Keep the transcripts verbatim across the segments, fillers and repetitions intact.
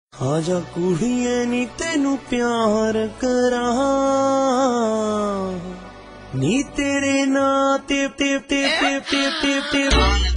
आजा कुड़िए नी तेनू प्यार करा नी तेरे ना ते ते ते ते ते ते ते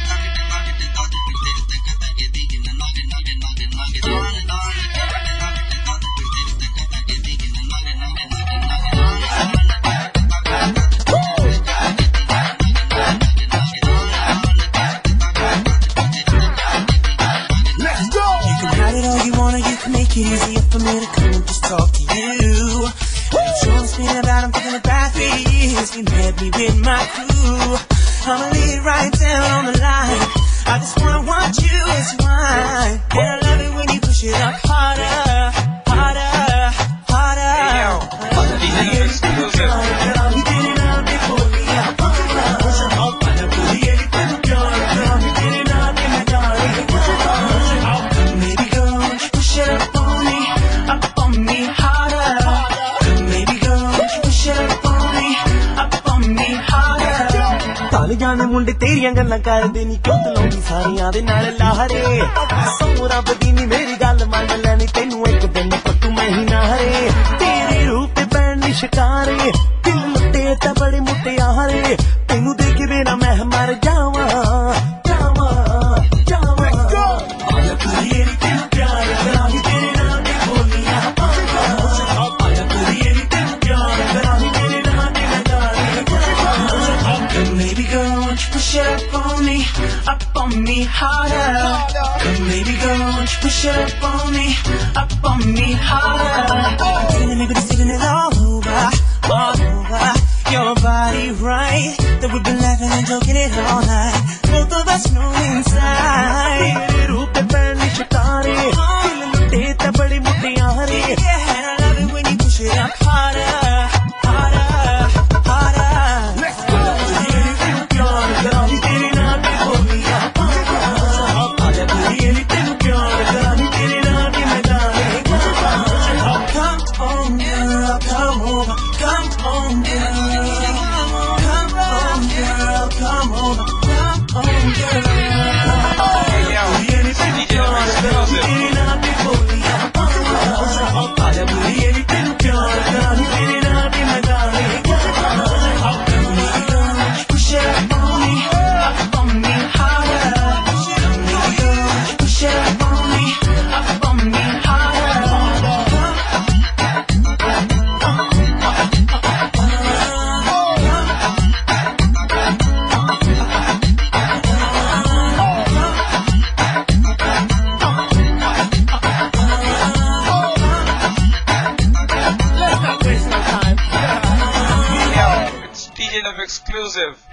Make it easier for me to come and just talk to you. I'm sure I'm spinning about, I'm thinking about three years. You met me with my crew. I'ma lay it right down on the line. I just wanna watch you as you whine. And I love it when you push it up harder, harder, harder. Hey, yo. जाने मुंडे तेरियां गल्लां करदे नी क्यों तलाउंदी सारियां दे नाल लाहरे सौ रब दी नी मेरी गल मन लैनी तैनू एक दिन पट्टू मैं ही नारे तेरे रूप पैनी शिकारे दिल लुटे तां बड़े मुट्टे आहारे तैनू देख बिना मैं मर जावां जावां जावां आजा कुड़िए नी तैनू प्यार करांगी तेरे नाल दी बोलियां आजा कुड़िए नी तैनू प्यार करांगी तेरे नाल दी नज़ारे maybe girl won't you push it up on me, up on me harder. Maybe girl won't you push it up on me, up on me harder. I'm feeling maybe this feeling it all over, all over. Your body right, that we've been laughing and joking it all night. Both of us know inside. तेरे रूप पे पैनी शिकारे, दिल लुटे ता बड़ी मुट्ठी आहारे. Yeah, and I love it when you push it up harder, harder, harder. Let's go. D J Love exclusive.